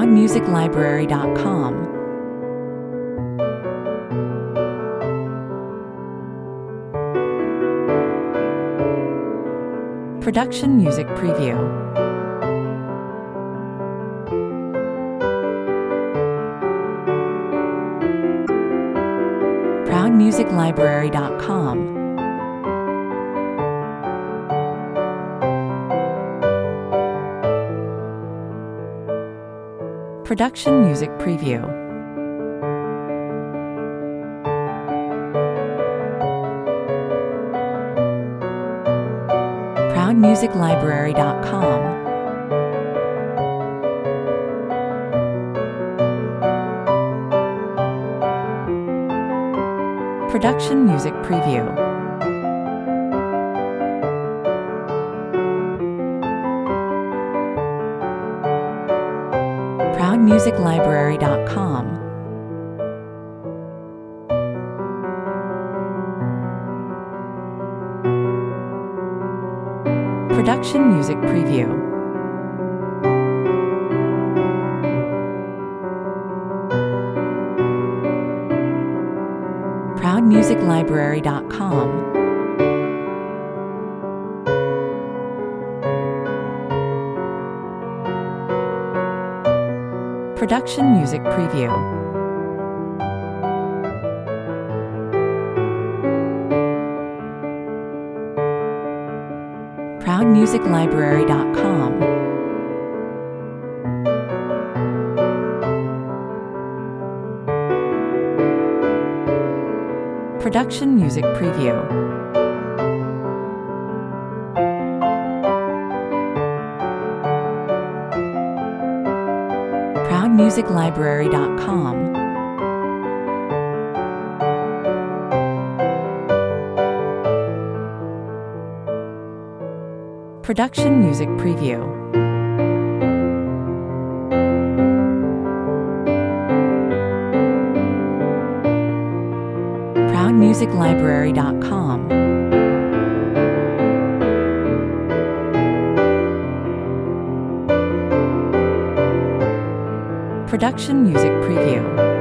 ProudMusicLibrary.com. Production Music Preview. ProudMusicLibrary.com. Production Music Preview. ProudMusicLibrary.com. Production Music Preview. ProudMusicLibrary.com. Production Music Preview. ProudMusicLibrary.com. Production Music Preview. ProudMusicLibrary.com. Production Music Preview. ProudMusicLibrary.com. Production Music Preview. ProudMusicLibrary.com. Production Music Preview.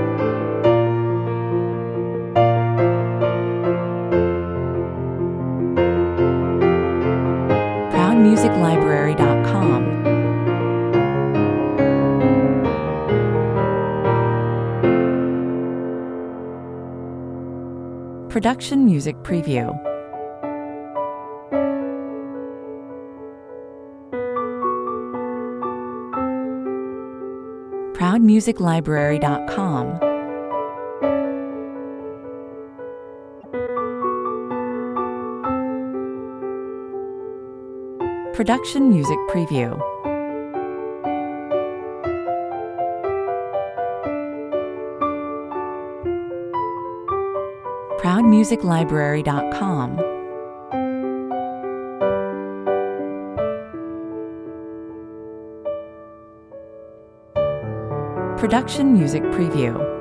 ProudMusicLibrary.com. Production Music Preview. ProudMusicLibrary.com. Production Music Preview. ProudMusicLibrary.com. Production Music Preview.